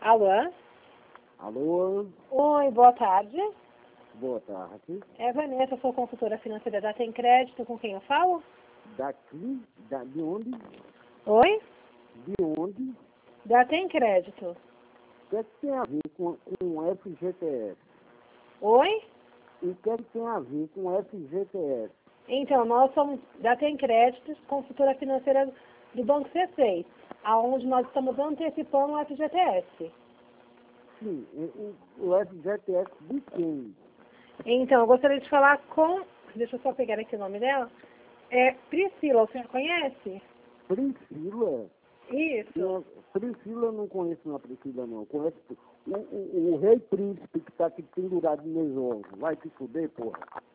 Alô? Alô, Oi, boa tarde. boa tarde. É Vanessa, sou consultora financeira da Tem Crédito, com quem eu falo? Daqui, de onde? Oi? De onde? Da Tem Crédito. O que é que tem a ver com o FGTS? Oi? O que é que tem a ver com o FGTS? Então, nós somos da Tem Crédito, consultora financeira do Banco C6, aonde nós estamos antecipando o FGTS. Sim, o FGTS de quem? Então, eu gostaria de falar com... Deixa eu só pegar aqui o nome dela. É Priscila, o senhor conhece? Priscila? Isso. Priscila, eu não conheço uma Priscila, não. Conheço o rei príncipe que está aqui pendurado nos meus ovos. Vai te fuder, porra.